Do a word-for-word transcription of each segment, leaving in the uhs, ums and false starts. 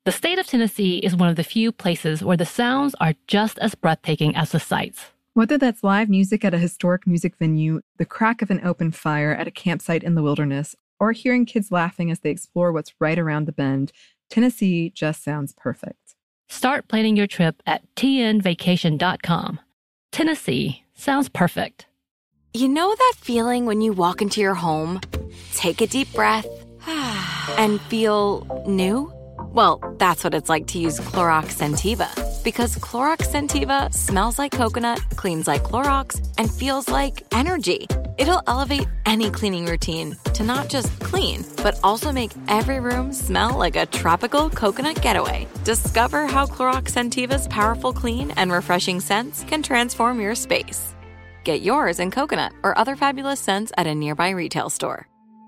The state of Tennessee is one of the few places where the sounds are just as breathtaking as the sights. Whether that's live music at a historic music venue, the crack of an open fire at a campsite in the wilderness, or hearing kids laughing as they explore what's right around the bend, Tennessee just sounds perfect. Start planning your trip at T N vacation dot com. Tennessee sounds perfect. You know that feeling when you walk into your home, take a deep breath, and feel new? Well, that's what it's like to use Clorox Scentiva. Because Clorox Scentiva smells like coconut, cleans like Clorox, and feels like energy. It'll elevate any cleaning routine to not just clean, but also make every room smell like a tropical coconut getaway. Discover how Clorox Scentiva's powerful clean and refreshing scents can transform your space. Get yours in coconut or other fabulous scents at a nearby retail store.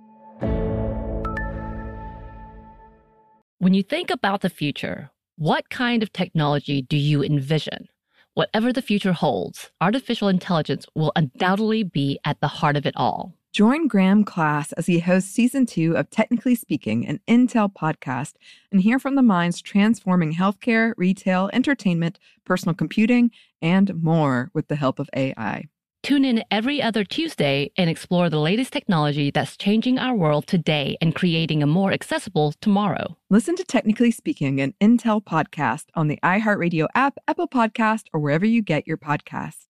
When you think about the future, what kind of technology do you envision? Whatever the future holds, artificial intelligence will undoubtedly be at the heart of it all. Join Graham Class as he hosts season two of Technically Speaking, an Intel podcast, and hear from the minds transforming healthcare, retail, entertainment, personal computing, and more with the help of A I. Tune in every other Tuesday and explore the latest technology that's changing our world today and creating a more accessible tomorrow. Listen to Technically Speaking, an Intel podcast on the iHeartRadio app, Apple Podcast, or wherever you get your podcasts.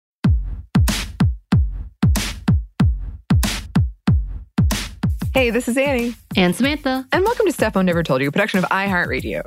Hey, this is Annie. And Samantha. And welcome to Stuff Mom Never Told You, a production of iHeartRadio.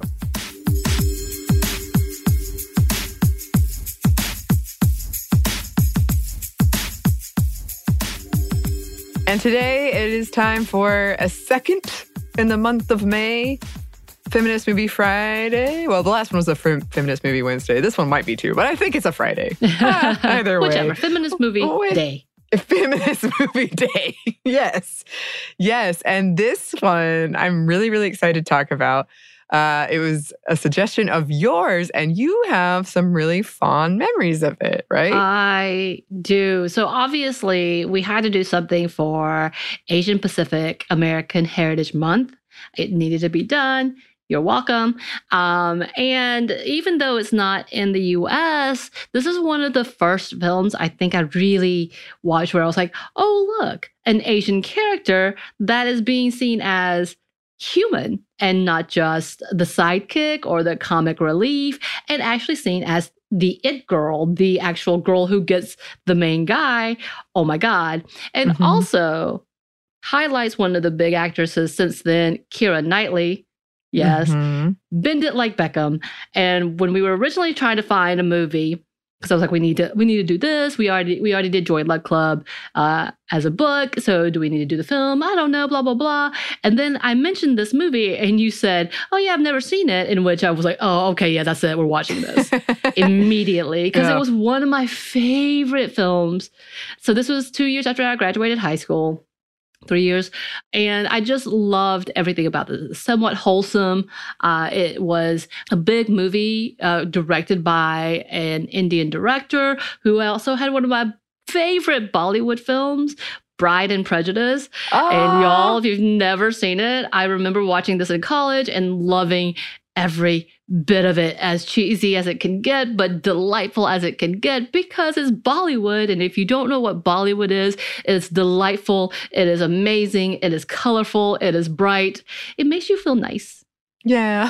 And today it is time for a second in the month of May, Feminist Movie Friday. Well, the last one was a Fem- Feminist Movie Wednesday. This one might be too, but I think it's a Friday. Ah, either way. Whichever. Feminist Movie With- Day. Feminist Movie Day. Yes. Yes. And this one I'm really, really excited to talk about. Uh, it was a suggestion of yours, and you have some really fond memories of it, right? I do. So obviously, we had to do something for Asian Pacific American Heritage Month. It needed to be done. You're welcome. Um, and even though it's not in the U S, this is one of the first films I think I really watched where I was like, oh, look, an Asian character that is being seen as human and not just the sidekick or the comic relief, and actually seen as the it girl, the actual girl who gets the main guy. Oh my God. And Mm-hmm. also highlights one of the big actresses since then, Keira Knightley. Yes. Mm-hmm. Bend It Like Beckham. And when we were originally trying to find a movie, because I was like, we need to, we need to do this. We already, we already did Joy Luck Club uh, as a book. So do we need to do the film? I don't know, blah, blah, blah. And then I mentioned this movie and you said, oh yeah, I've never seen it. In which I was like, oh, okay, yeah, that's it. We're watching this immediately. Because Yeah. it was one of my favorite films. So this was two years after I graduated high school. Three years. And I just loved everything about this. Somewhat wholesome. Uh, it was a big movie uh, directed by an Indian director who also had one of my favorite Bollywood films, Bride and Prejudice. Oh. And y'all, if you've never seen it, I remember watching this in college and loving every bit of it, as cheesy as it can get, but delightful as it can get, because it's Bollywood. And if you don't know what Bollywood is, it's delightful. It is amazing. It is colorful. It is bright. It makes you feel nice. Yeah.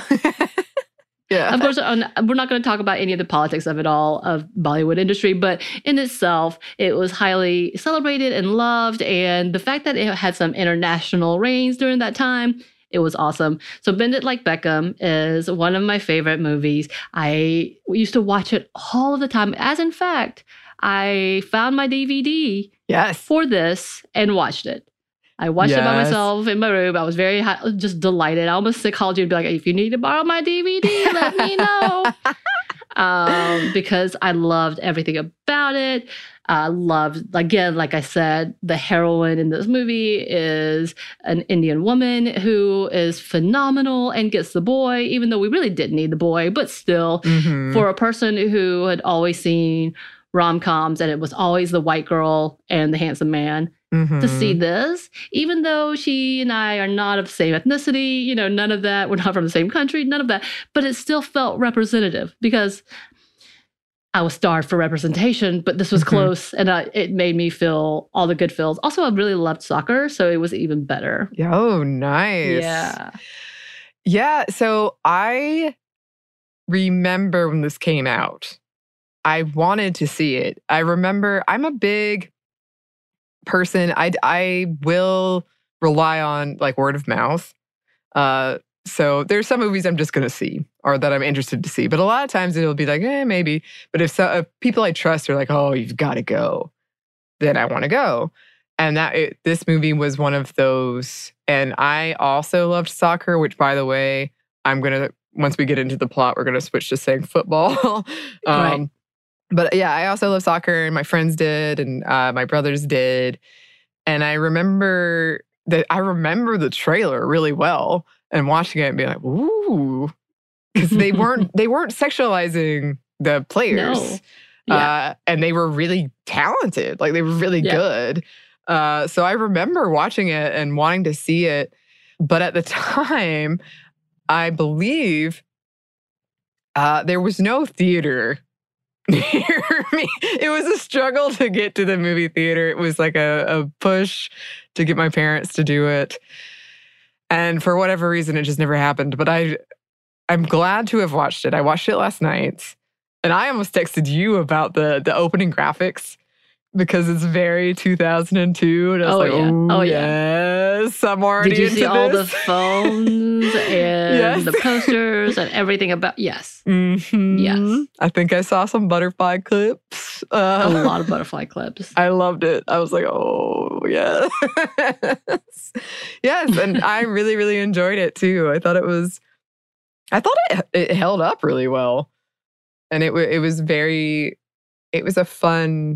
Yeah. Of course, on, we're not going to talk about any of the politics of it all, of Bollywood industry, but in itself, it was highly celebrated and loved. And the fact that it had some international reigns during that time, it was awesome. So Bend It Like Beckham is one of my favorite movies. I used to watch it all of the time. As in fact, I found my D V D Yes. for this and watched it. I watched it by Yes. myself in my room. I was very hi- just delighted. I almost called you and be like, if you need to borrow my D V D, let me know. um, because I loved everything about it. I uh, loved, again, like I said, the heroine in this movie is an Indian woman who is phenomenal and gets the boy, even though we really didn't need the boy, but still, Mhm. for a person who had always seen rom-coms and it was always the white girl and the handsome man, Mm-hmm. to see this, even though she and I are not of the same ethnicity, you know, none of that. We're not from the same country, none of that. But it still felt representative because I was starved for representation, but this was Mm-hmm. close and I, it made me feel all the good feels. Also, I really loved soccer, so it was even better. Oh, nice. Yeah. Yeah. So I remember when this came out, I wanted to see it. I remember I'm a big person. I, I will rely on like word of mouth. Uh, so there's some movies I'm just going to see or that I'm interested to see. But a lot of times it'll be like, eh, maybe. But if, so, if people I trust are like, oh, you've got to go, then I want to go. And that it, this movie was one of those. And I also loved soccer, which, by the way, I'm going to, once we get into the plot, we're going to switch to saying football. um, Right. But yeah, I also love soccer, and my friends did, and uh, my brothers did. And I remember that I remember the trailer really well, and watching it and being like, "Ooh," because they weren't they weren't sexualizing the players, No. Yeah. uh, and they were really talented. Like they were really Yeah. good. Uh, so I remember watching it and wanting to see it, but at the time, I believe uh, there was no theater near me. It was a struggle to get to the movie theater. It was like a, a push to get my parents to do it. And for whatever reason, it just never happened. But I, I'm glad to have watched it. I watched it last night. And I almost texted you about the, the opening graphics because it's very two thousand two. And I was Oh, like, yeah. oh, Oh, yeah. yes, I'm already Did you into see all the this. phones and Yes. the posters and everything about? Yes. Mhm. Yes. I think I saw some butterfly clips. Uh, A lot of butterfly clips. I loved it. I was like, oh, yes. Yes, and I really, really enjoyed it too. I thought it was, I thought it, it held up really well. And it, wa- it was very, it was a fun,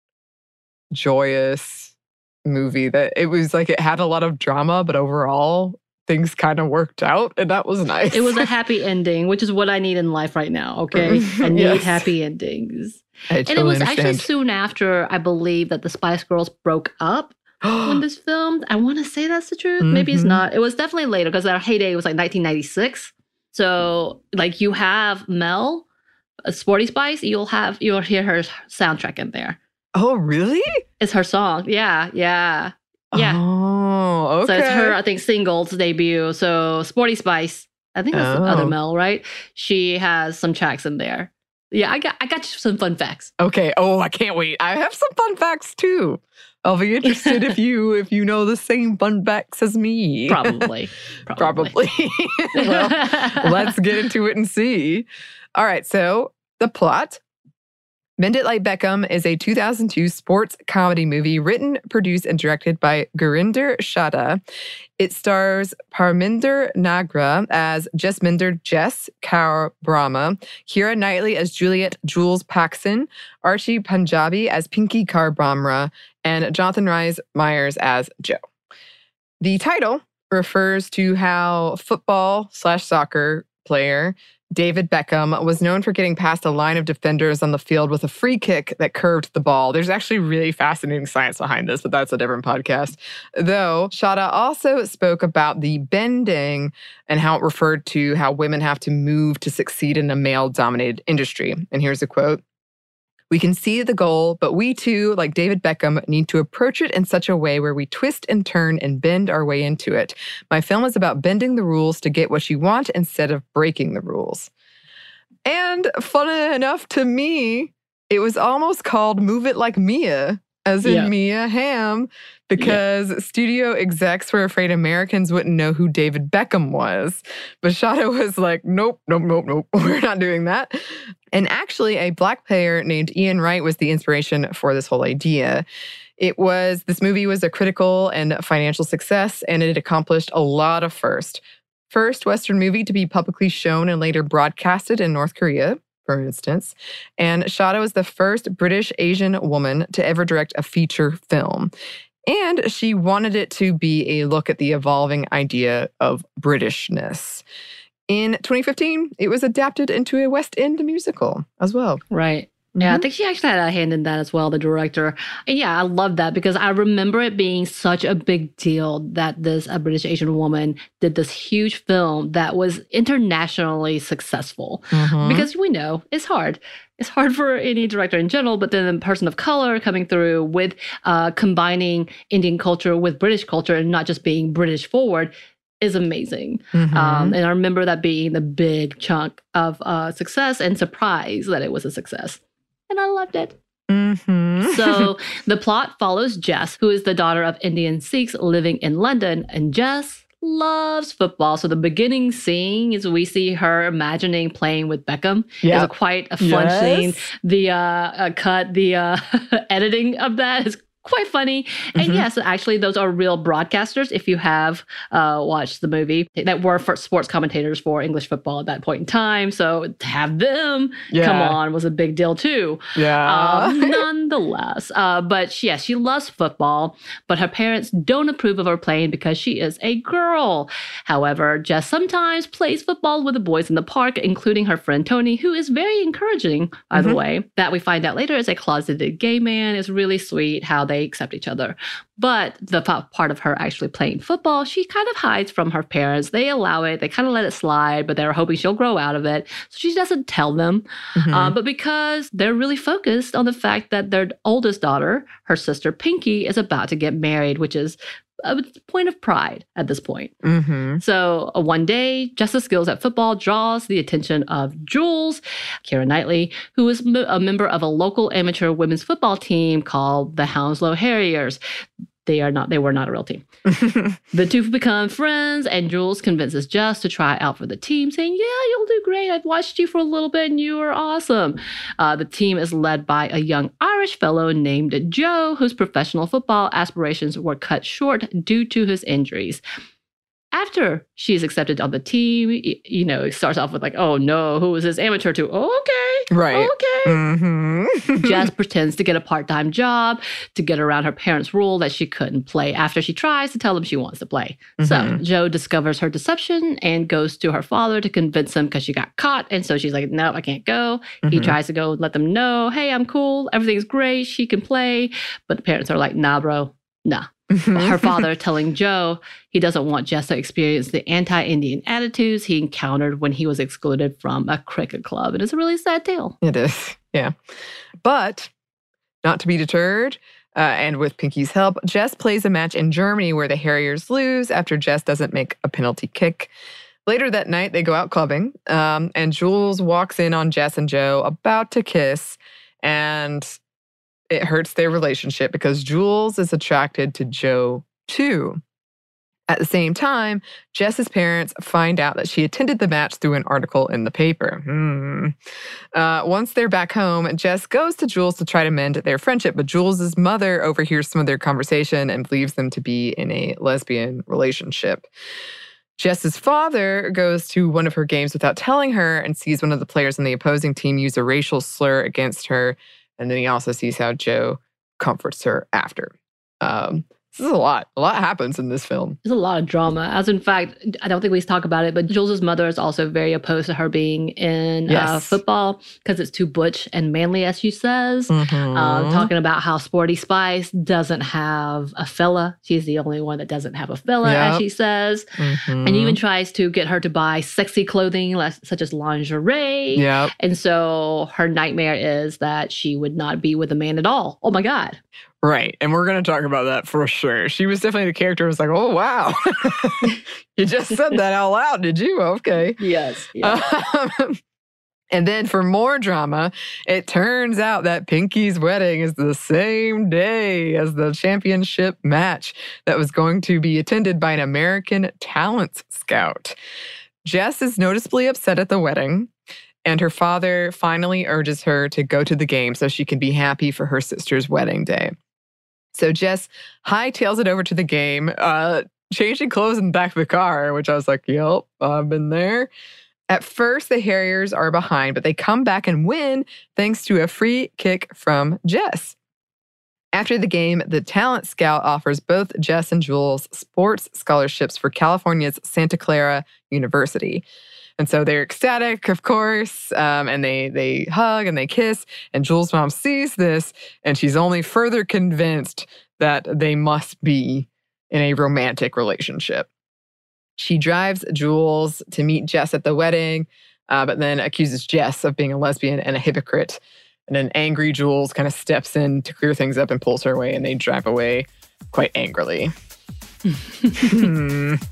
joyous movie that it was like, it had a lot of drama, but overall, things kind of worked out, and that was nice. It was a happy ending, which is what I need in life right now, okay? I need Yes. happy endings. I And it totally was actually understand. soon after, I believe, that the Spice Girls broke up when this filmed. I want to say that's the truth. Maybe it's Mhm. not. It was definitely later because their heyday was like nineteen ninety-six. So, like, you have Mel, a Sporty Spice, you'll have, you'll hear her soundtrack in there. Oh, really? It's her song. Yeah, yeah. Yeah. Oh, okay. So it's her, I think, singles debut. So Sporty Spice, I think that's the other Oh. Mel, right? She has some tracks in there. Yeah, I got I got you some fun facts. Okay. Oh, I can't wait. I have some fun facts too. I'll be interested if you if you know the same fun facts as me. Probably. Probably. Probably. Well, let's get into it and see. All right. So the plot. Bend It Like Beckham is a two thousand two sports comedy movie written, produced, and directed by Gurinder Chadha. It stars Parminder Nagra as Jasminder Jess Kaur Brahma, Keira Knightley as Juliet Jules Paxson, Archie Punjabi as Pinky Kaur Brahma, and Jonathan Rhys Myers as Joe. The title refers to how football slash soccer player David Beckham was known for getting past a line of defenders on the field with a free kick that curved the ball. There's actually really fascinating science behind this, but that's a different podcast. Though Chadha also spoke about the bending and how it referred to how women have to move to succeed in a male-dominated industry. And here's a quote. We can see the goal, but we too, like David Beckham, need to approach it in such a way where we twist and turn and bend our way into it. My film is about bending the rules to get what you want instead of breaking the rules. And funny enough to me, it was almost called Move It Like Mia, as in Yeah. Mia Hamm, because studio execs were afraid Americans wouldn't know who David Beckham was. But Chadha was like, nope, nope, nope, nope, we're not doing that. And actually, a Black player named Ian Wright was the inspiration for this whole idea. It was, this movie was a critical and financial success, and it accomplished a lot of firsts. First Western movie to be publicly shown and later broadcasted in North Korea, for instance. And Chadha was the first British Asian woman to ever direct a feature film. And she wanted it to be a look at the evolving idea of Britishness. In twenty fifteen, it was adapted into a West End musical as well. Right. Yeah, I think she actually had a hand in that as well, the director. And yeah, I love that because I remember it being such a big deal that this a British Asian woman did this huge film that was internationally successful. Mhm. Because we know it's hard. It's hard for any director in general, but then a person of color coming through with uh, combining Indian culture with British culture and not just being British forward is amazing. Mhm. Um, and I remember that being the big chunk of uh, success and surprise that it was a success. And I loved it. Mhm. So the plot follows Jess, who is the daughter of Indian Sikhs living in London. And Jess loves football. So the beginning scene is we see her imagining playing with Beckham. Yep. It's a quite a fun Yes. scene. The uh, uh, cut, the uh, editing of that is quite funny. And Mhm. yes, actually, those are real broadcasters. If you have uh, watched the movie, that were for sports commentators for English football at that point in time. So to have them Yeah. come on was a big deal too. Yeah. Um, nonetheless, uh, but she, yes, she loves football, but her parents don't approve of her playing because she is a girl. However, Jess sometimes plays football with the boys in the park, including her friend Tony, who is very encouraging, by the Mhm. way, that we find out later is a closeted gay man. It's really sweet how they accept each other. But the p- part of her actually playing football, she kind of hides from her parents. They allow it, they kind of let it slide, but they're hoping she'll grow out of it. So she doesn't tell them. Mhm. Uh, but because they're really focused on the fact that their oldest daughter, her sister Pinky, is about to get married, which is a point of pride at this point. Mhm. So uh, one day, Jess's skills at football draws the attention of Jules, Keira Knightley, who is m- a member of a local amateur women's football team called the Hounslow Harriers. They are not. They were not a real team. The two become friends, and Jules convinces Jess to try out for the team, saying, "Yeah, you'll do great. I've watched you for a little bit, and you are awesome." Uh, the team is led by a young Irish fellow named Joe, whose professional football aspirations were cut short due to his injuries. After she's accepted on the team, y- you know, it starts off with like, "Oh no, who is this amateur to?" Oh, okay, Right. okay. Mhm. Jess pretends to get a part-time job to get around her parents' rule that she couldn't play after she tries to tell them she wants to play. So Mhm. Joe discovers her deception and goes to her father to convince him because she got caught. And so she's like, "No, I can't go." He Mhm. tries to go let them know, "Hey, I'm cool. Everything's great. She can play." But the parents are like, "Nah, bro, nah." Mhm. Her father telling Joe he doesn't want Jess to experience the anti-Indian attitudes he encountered when he was excluded from a cricket club. And it's a really sad tale. It is, yeah. But not to be deterred, uh, and with Pinky's help, Jess plays a match in Germany where the Harriers lose after Jess doesn't make a penalty kick. Later that night, they go out clubbing, um, and Jules walks in on Jess and Joe about to kiss, and it hurts their relationship because Jules is attracted to Joe too. At the same time, Jess's parents find out that she attended the match through an article in the paper. Hmm. Uh, once they're back home, Jess goes to Jules to try to mend their friendship, but Jules's mother overhears some of their conversation and believes them to be in a lesbian relationship. Jess's father goes to one of her games without telling her and sees one of the players on the opposing team use a racial slur against her. And then he also sees how Joe comforts her after. Um, this is a lot. A lot happens in this film. There's a lot of drama. As in fact, I don't think we talk about it, but Jules's mother is also very opposed to her being in uh, Yes. football because it's too butch and manly, as she says. Mhm. Uh, talking about how Sporty Spice doesn't have a fella. She's the only one that doesn't have a fella, as Yep. she says. Mhm. And even tries to get her to buy sexy clothing, like, such as lingerie. Yep. And so her nightmare is that she would not be with a man at all. Oh my God. Right. And we're going to talk about that for sure. She was definitely the character who was like, oh, wow. You just said that out loud, did you? Okay. Yes. Um, and then for more drama, it turns out that Pinky's wedding is the same day as the championship match that was going to be attended by an American talent scout. Jess is noticeably upset at the wedding, and her father finally urges her to go to the game so she can be happy for her sister's wedding day. So Jess hightails it over to the game, uh, changing clothes in the back of the car, which I was like, yep, I've been there. At first, the Harriers are behind, but they come back and win thanks to a free kick from Jess. After the game, the talent scout offers both Jess and Jules sports scholarships for California's Santa Clara University. And so they're ecstatic, of course, um, and they they hug and they kiss. And Jules' mom sees this, and she's only further convinced that they must be in a romantic relationship. She drives Jules to meet Jess at the wedding, uh, but then accuses Jess of being a lesbian and a hypocrite. And an angry Jules kind of steps in to clear things up and pulls her away, and they drive away quite angrily. hmm.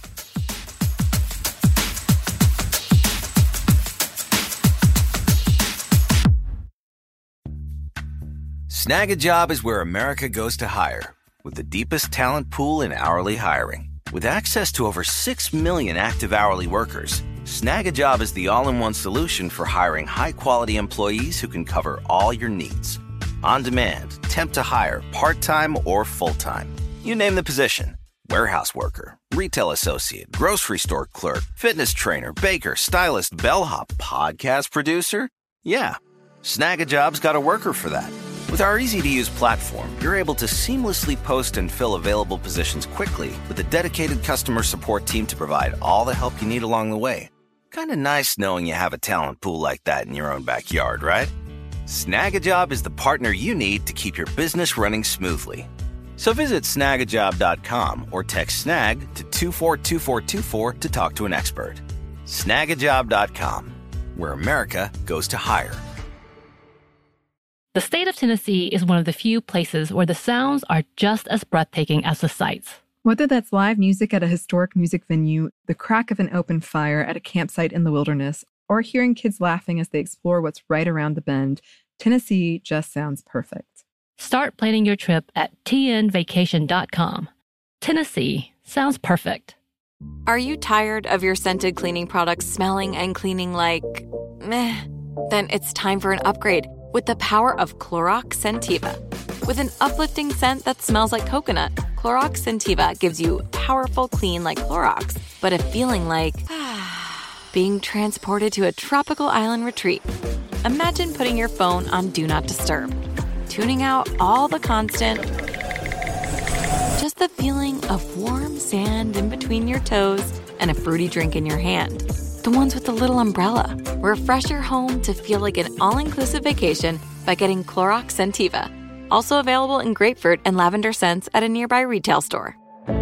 Snag a Job is where America goes to hire, with the deepest talent pool in hourly hiring. With access to over six million active hourly workers, Snag a Job is the all-in-one solution for hiring high-quality employees who can cover all your needs. On demand, temp to hire, part-time or full-time. You name the position. Warehouse worker, retail associate, grocery store clerk, fitness trainer, baker, stylist, bellhop, podcast producer. Yeah, Snag a Job's got a worker for that. With our easy-to-use platform, you're able to seamlessly post and fill available positions quickly with a dedicated customer support team to provide all the help you need along the way. Kind of nice knowing you have a talent pool like that in your own backyard, right? Snag a Job is the partner you need to keep your business running smoothly. So visit snag a job dot com or text SNAG to two four two four two four to talk to an expert. snag a job dot com, where America goes to hire. The state of Tennessee is one of the few places where the sounds are just as breathtaking as the sights. Whether that's live music at a historic music venue, the crack of an open fire at a campsite in the wilderness, or hearing kids laughing as they explore what's right around the bend, Tennessee just sounds perfect. Start planning your trip at T N vacation dot com. Tennessee sounds perfect. Are you tired of your scented cleaning products smelling and cleaning like meh? Then it's time for an upgrade with the power of Clorox Scentiva. With an uplifting scent that smells like coconut, Clorox Scentiva gives you powerful clean like Clorox, but a feeling like being transported to a tropical island retreat. Imagine putting your phone on Do Not Disturb, tuning out all the constant, just the feeling of warm sand in between your toes and a fruity drink in your hand. The ones with the little umbrella. Refresh your home to feel like an all-inclusive vacation by getting Clorox Scentiva. Also available in grapefruit and lavender scents at a nearby retail store.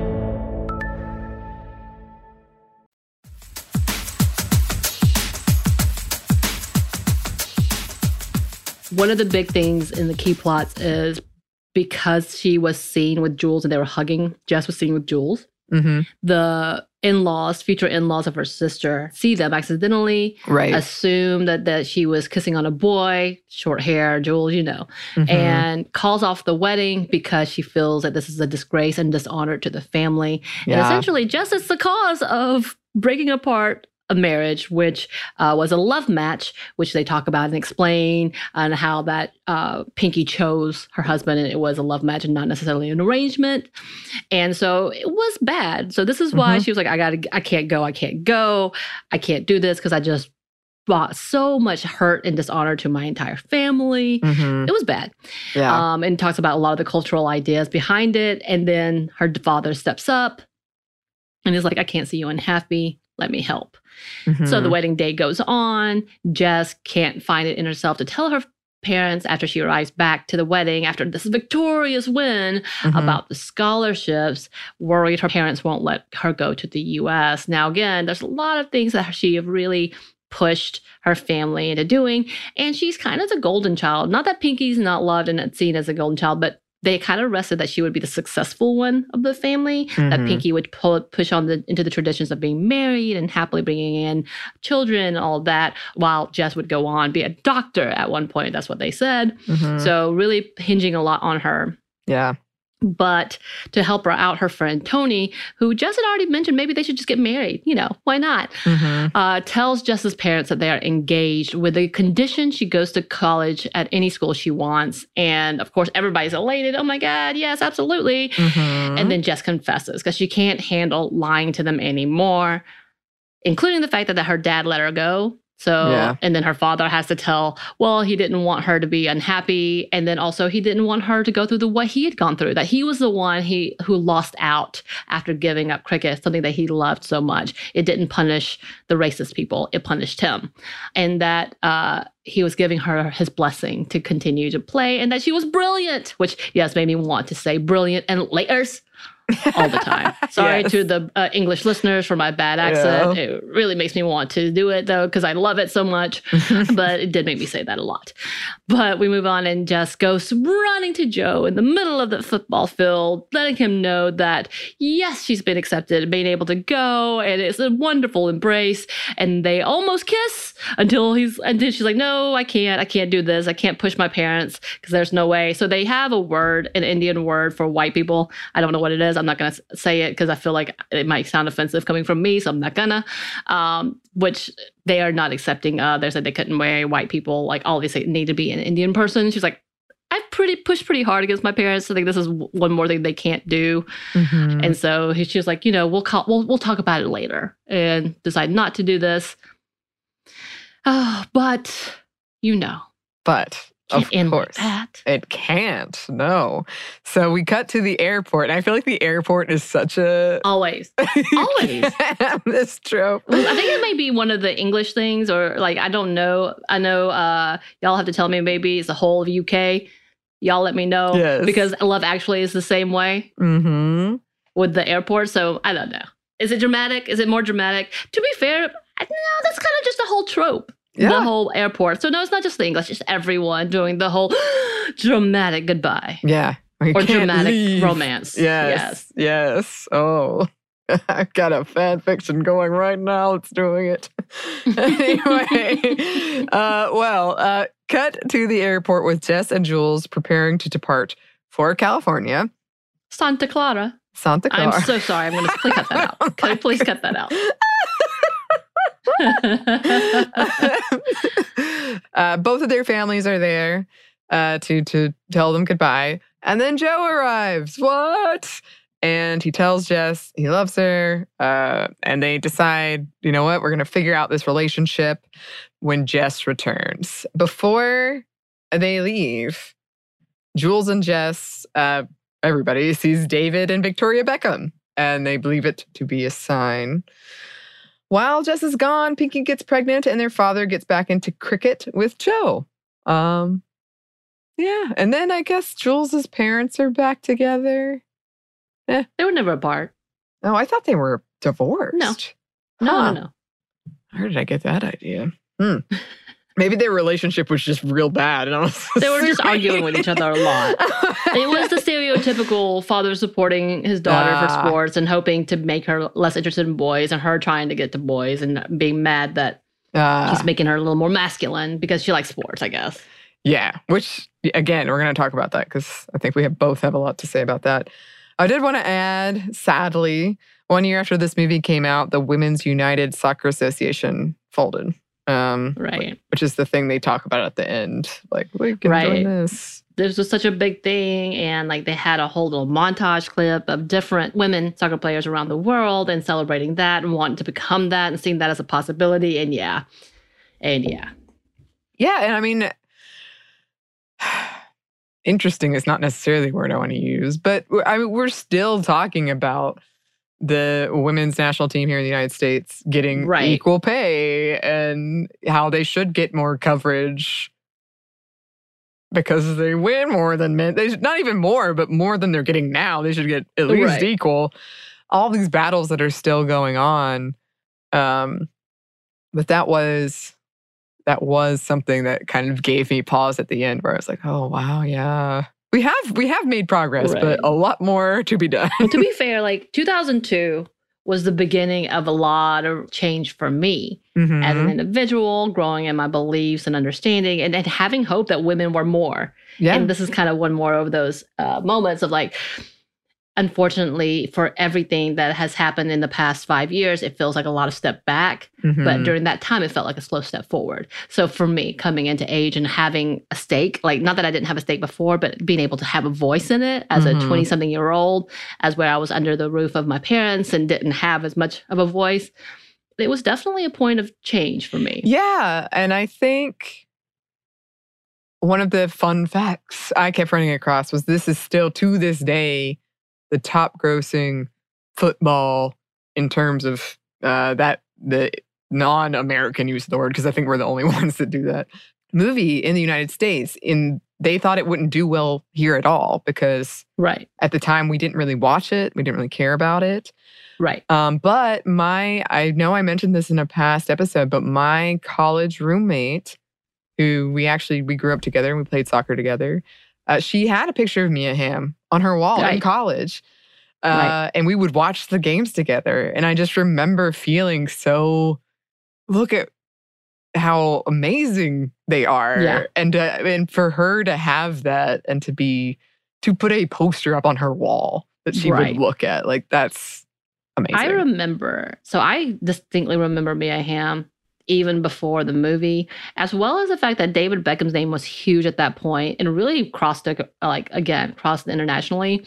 One of the big things in the key plots is because she was seen with Jules and they were hugging, Jess was seen with Jules. Mm-hmm. The in-laws, future in-laws of her sister, see them accidentally, Right. assume that, that she was kissing on a boy, short hair, Jules, you know, Mhm. and calls off the wedding because she feels that this is a disgrace and dishonor to the family. And Yeah. essentially, just as the cause of breaking apart a marriage, which uh, was a love match, which they talk about and explain, and how that uh, Pinky chose her husband and it was a love match and not necessarily an arrangement. And so it was bad. So this is why Mhm. she was like, I gotta, I can't go, I can't go, I can't do this because I just brought so much hurt and dishonor to my entire family. Mhm. It was bad. Yeah. Um, and talks about a lot of the cultural ideas behind it. And then her father steps up and is like, I can't see you unhappy. Let me help. Mhm. So the wedding day goes on. Jess can't find it in herself to tell her parents after she arrives back to the wedding after this victorious win Mhm. about the scholarships, worried her parents won't let her go to the U S. Now, again, there's a lot of things that she really pushed her family into doing. And she's kind of the golden child. Not that Pinky's not loved and seen as a golden child, but they kind of rested that she would be the successful one of the family, that Mhm. Pinky would pull, push on the, into the traditions of being married and happily bringing in children and all that, while Jess would go on, be a doctor at one point. That's what they said. Mhm. So really hinging a lot on her. Yeah. But to help her out, her friend Tony, who Jess had already mentioned, maybe they should just get married. You know, why not? Mhm. Uh, tells Jess's parents that they are engaged with the condition she goes to college at any school she wants. And of course, everybody's elated. Oh my God, yes, absolutely. Mhm. And then Jess confesses because she can't handle lying to them anymore, including the fact that, that her dad let her go. So, Yeah. and then her father has to tell, well, he didn't want her to be unhappy. And then also he didn't want her to go through the what he had gone through, that he was the one he who lost out after giving up cricket, something that he loved so much. It didn't punish the racist people. It punished him. And that uh, he was giving her his blessing to continue to play and that she was brilliant, which, yes, made me want to say brilliant and layers all the time. Sorry Yes. to the uh, English listeners for my bad accent. Yeah. It really makes me want to do it, though, because I love it so much. But it did make me say that a lot. But we move on, and Jess goes running to Joe in the middle of the football field, letting him know that, yes, she's been accepted, being able to go, and it's a wonderful embrace. And they almost kiss until he's, and then she's like, no, I can't. I can't do this. I can't push my parents because there's no way. So they have a word, an Indian word for white people. I don't know what it is. I'm not going to say it because I feel like it might sound offensive coming from me, so I'm not gonna. Um, which they are not accepting of. They said they couldn't marry white people. Like, all these need to be an Indian person. She's like, I've pretty pushed pretty hard against my parents. I think this is one more thing they can't do. Mhm. And so he, she was like, you know, we'll call, we'll we'll talk about it later, and decide not to do this. Oh, but you know, But can't of end like course, that. it can't. No. So we cut to the airport, and I feel like the airport is such a Always. Always. this trope. I think it may be one of the English things, or like, I don't know. I know uh, y'all have to tell me maybe it's the whole of U K. Y'all let me know. Yes. Because Love Actually is the same way Mm-hmm. with the airport. So I don't know. Is it dramatic? Is it more dramatic? To be fair, I, no, that's kind of just a whole trope. Yeah. The whole airport. So no, it's not just the English. It's everyone doing the whole dramatic goodbye. Yeah. We Or can't dramatic leave. romance. Yes. Yes. Oh. I've got a fan fiction going right now. It's doing it. Anyway, uh, well, uh, cut to the airport with Jess and Jules preparing to depart for California. Santa Clara. Santa Clara. I'm so sorry. I'm going to please cut that out. Can I please cut that out? uh, both of their families are there uh, to to tell them goodbye. And then Joe arrives. What? And he tells Jess he loves her. Uh, and they decide, you know what, we're going to figure out this relationship when Jess returns. Before they leave, Jules and Jess, uh, everybody sees David and Victoria Beckham, and they believe it to be a sign. While Jess is gone, Pinky gets pregnant and their father gets back into cricket with Joe. Um, yeah, and then I guess Jules' parents are back together. They were never apart. Oh, I thought they were divorced. No. No, Huh. no, no. Where did I get that idea? Hmm. Maybe their relationship was just real bad. And I was They were just assuming- arguing with each other a lot. It was the stereotypical father supporting his daughter Ah. for sports and hoping to make her less interested in boys, and her trying to get to boys and being mad that Ah. he's making her a little more masculine because she likes sports, I guess. Yeah, which, again, we're going to talk about that because I think we have both have a lot to say about that. I did want to add, sadly, one year after this movie came out, the Women's United Soccer Association folded. Um, Right. Which is the thing they talk about at the end. Like, we can Right. join this. This was such a big thing, and like they had a whole little montage clip of different women soccer players around the world and celebrating that and wanting to become that and seeing that as a possibility. And yeah, and yeah. Yeah, and I mean, interesting is not necessarily the word I want to use, but we're- I mean, we're still talking about the women's national team here in the United States getting Right. equal pay and how they should get more coverage because they win more than men. They should, not even more, but more than they're getting now. They should get at least Right. equal. All these battles that are still going on. Um, but that was that was something that kind of gave me pause at the end where I was like, oh wow, yeah. We have we have made progress, Right. but a lot more to be done. Well, to be fair, like two thousand two was the beginning of a lot of change for me Mhm. as an individual, growing in my beliefs and understanding, and, and having hope that women were more. yeah. And this is kind of one more of those uh, moments of like, unfortunately, for everything that has happened in the past five years, it feels like a lot of step back. But Mhm. during that time, it felt like a slow step forward. So for me, coming into age and having a stake, like not that I didn't have a stake before, but being able to have a voice in it as Mhm. a twenty-something year old, as where I was under the roof of my parents and didn't have as much of a voice, it was definitely a point of change for me. Yeah. And I think one of the fun facts I kept running across was this is still to this day the top grossing football in terms of uh, that the non-American use of the word, because I think we're the only ones that do that, movie in the United States. In they thought it wouldn't do well here at all because right. at the time we didn't really watch it. We didn't really care about it. Right. Um, but my, I know I mentioned this in a past episode, but my college roommate, who we actually, we grew up together and we played soccer together, uh, she had a picture of Mia Hamm on her wall right. in college. Uh, right. And we would watch the games together. And I just remember feeling so, look at how amazing they are. Yeah. And, uh, and for her to have that and to be, to put a poster up on her wall that she right. would look at, like that's amazing. I remember, so I distinctly remember Mia Hamm even before the movie, as well as the fact that David Beckham's name was huge at that point and really crossed, like, again, crossed internationally.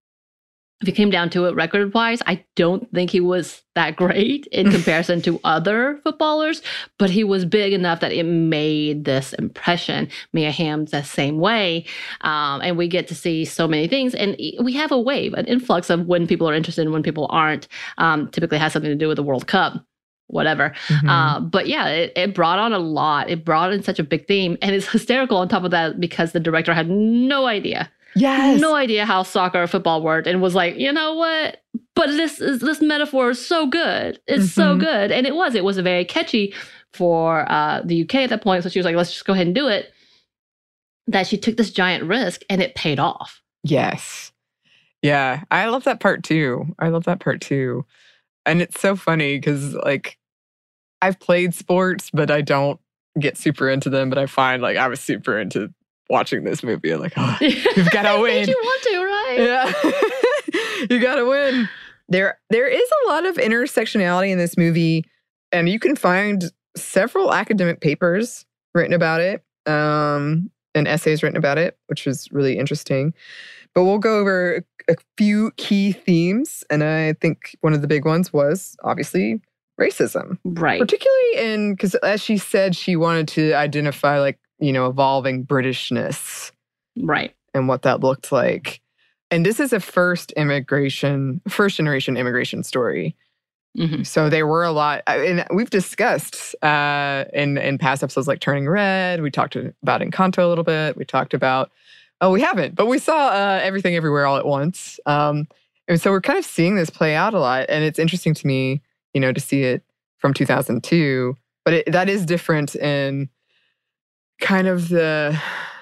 If it came down to it record-wise, I don't think he was that great in comparison to other footballers, but he was big enough that it made this impression. Mia Hamm's the same way, um, and we get to see so many things, and we have a wave, an influx of when people are interested and when people aren't. Um, typically has something to do with the World Cup, whatever. Mm-hmm. Uh, but yeah, it, it brought on a lot. It brought in such a big theme, and it's hysterical on top of that because the director had no idea. Yes. No idea how soccer or football worked and was like, you know what? But this is this metaphor is so good. It's mm-hmm. so good. And it was. It was very catchy for uh, the U K at that point. So she was like, let's just go ahead and do it. That she took this giant risk and it paid off. Yes. Yeah. I love that part too. I love that part too. And it's so funny because like I've played sports, but I don't get super into them. But I find like I was super into watching this movie. I'm like, oh, you've got to win. You want to, right? Yeah. You got to win. There, there is a lot of intersectionality in this movie, and you can find several academic papers written about it, um, and essays written about it, which was really interesting. But we'll go over a few key themes, and I think one of the big ones was obviously racism. Right. Particularly in, because as she said, she wanted to identify like, you know, evolving Britishness. Right. And what that looked like. And this is a first immigration, first generation immigration story. Mm-hmm. So there were a lot, and we've discussed uh, in, in past episodes like Turning Red, we talked about Encanto a little bit, we talked about, oh, we haven't, but we saw uh, Everything Everywhere All at Once. Um, and so we're kind of seeing this play out a lot, and it's interesting to me, you know, to see it from two thousand two, but it, that is different in kind of the,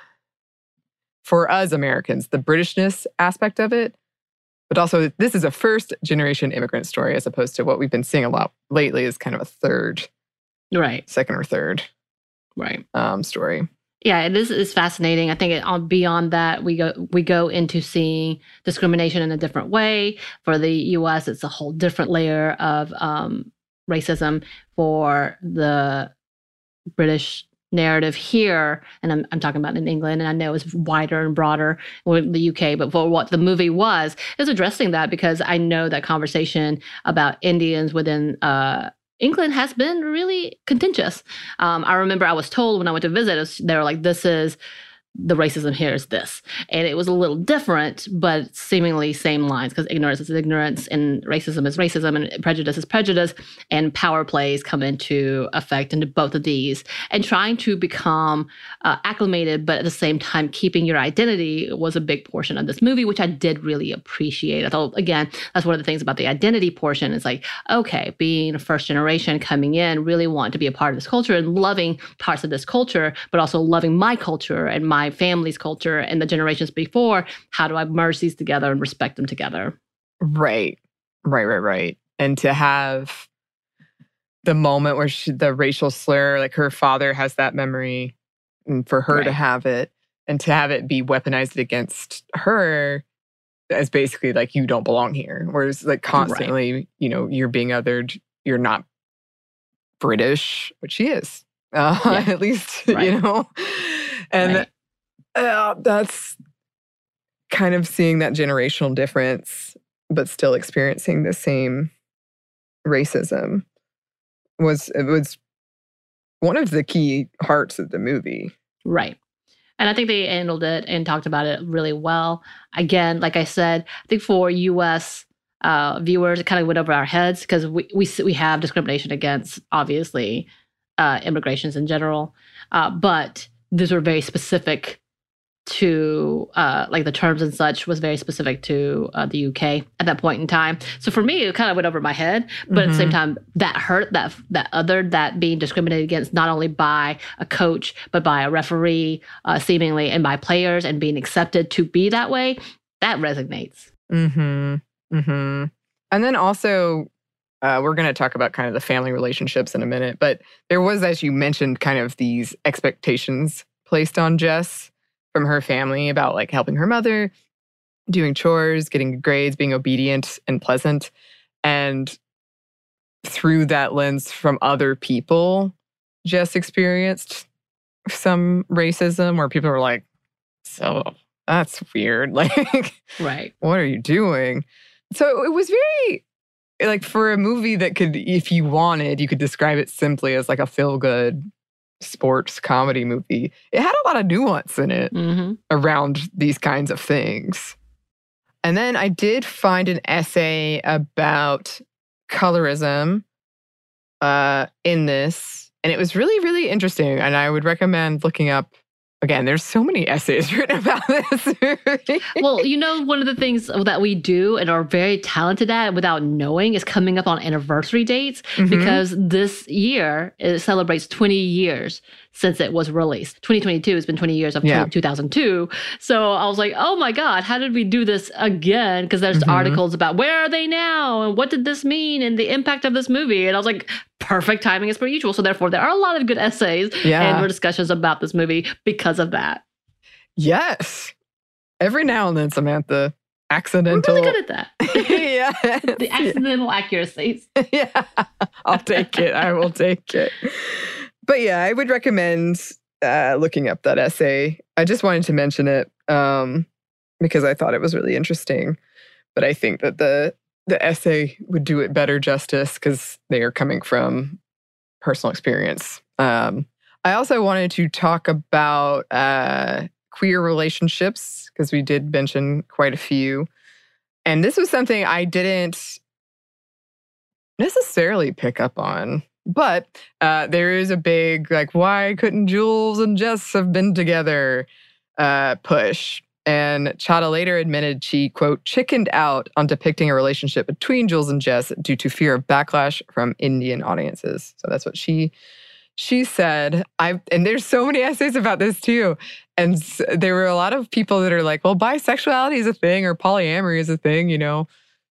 for us Americans, the Britishness aspect of it, but also this is a first generation immigrant story as opposed to what we've been seeing a lot lately is kind of a third, right, second or third, right, um, story. Yeah, it is is fascinating. I think it, beyond that, we go we go into seeing discrimination in a different way. For the U S, it's a whole different layer of um, racism. For the British narrative here, and I'm, I'm talking about in England, and I know it's wider and broader in the U K, but for what the movie was, it was addressing that because I know that conversation about Indians within uh, England has been really contentious. Um, I remember I was told when I went to visit, was, they were like, this is, the racism here is this. And it was a little different, but seemingly same lines, because ignorance is ignorance and racism is racism and prejudice is prejudice, and power plays come into effect into both of these. And trying to become uh, acclimated, but at the same time keeping your identity was a big portion of this movie, which I did really appreciate. I thought, again, that's one of the things about the identity portion. It's like, okay, being a first generation coming in, really want to be a part of this culture and loving parts of this culture, but also loving my culture and my family's culture and the generations before. How do I merge these together and respect them together? Right, right, right, right. And to have the moment where she, the racial slur, like her father has that memory, and for her right. to have it, and to have it be weaponized against her as basically like, you don't belong here. Whereas like constantly, right. you know, you're being othered, you're not British, which she is, uh, yeah. at least, right. you know. And right. Uh, that's kind of seeing that generational difference, but still experiencing the same racism. was it was one of the key parts of the movie. Right. And I think they handled it and talked about it really well. Again, like I said, I think for U S uh, viewers, it kind of went over our heads because we, we we have discrimination against, obviously, uh, immigrations in general. Uh, but these were very specific to, uh, like the terms and such was very specific to uh, the U K at that point in time. So for me, it kind of went over my head. But mm-hmm. at the same time, that hurt, that that other, that being discriminated against not only by a coach, but by a referee, uh, seemingly, and by players, and being accepted to be that way, that resonates. Mm-hmm. Mm-hmm. And then also, uh, we're going to talk about kind of the family relationships in a minute. But there was, as you mentioned, kind of these expectations placed on Jess from her family about like helping her mother, doing chores, getting good grades, being obedient and pleasant. And through that lens from other people, Jess experienced some racism where people were like, so that's weird. Like, right. What are you doing? So it was very, like, for a movie that could, if you wanted, you could describe it simply as like a feel-good sports comedy movie. It had a lot of nuance in it mm-hmm. around these kinds of things. And then I did find an essay about colorism uh, in this, and it was really, really interesting. And I would recommend looking up. Again, there's so many essays written about this movie. Well, you know, one of the things that we do and are very talented at without knowing is coming up on anniversary dates, mm-hmm. because this year it celebrates twenty years since it was released. twenty twenty-two has been twenty years of yeah. two thousand two. So I was like, oh my God, how did we do this again? Because there's mm-hmm. articles about where are they now? And what did this mean? And the impact of this movie. And I was like, perfect timing as per usual. So therefore, there are a lot of good essays yeah. and discussions about this movie because of that. Yes. Every now and then, Samantha, accidental. We're really good at that. yeah. The accidental accuracies. Yeah. I'll take it. I will take it. But yeah, I would recommend uh, looking up that essay. I just wanted to mention it um, because I thought it was really interesting. But I think that the the essay would do it better justice because they are coming from personal experience. Um, I also wanted to talk about uh, queer relationships because we did mention quite a few. And this was something I didn't necessarily pick up on. But uh, there is a big, like, why couldn't Jules and Jess have been together uh, push. And Chada later admitted she, quote, chickened out on depicting a relationship between Jules and Jess due to fear of backlash from Indian audiences. So that's what she she said. I And there's so many essays about this too. And there were a lot of people that are like, well, bisexuality is a thing or polyamory is a thing, you know.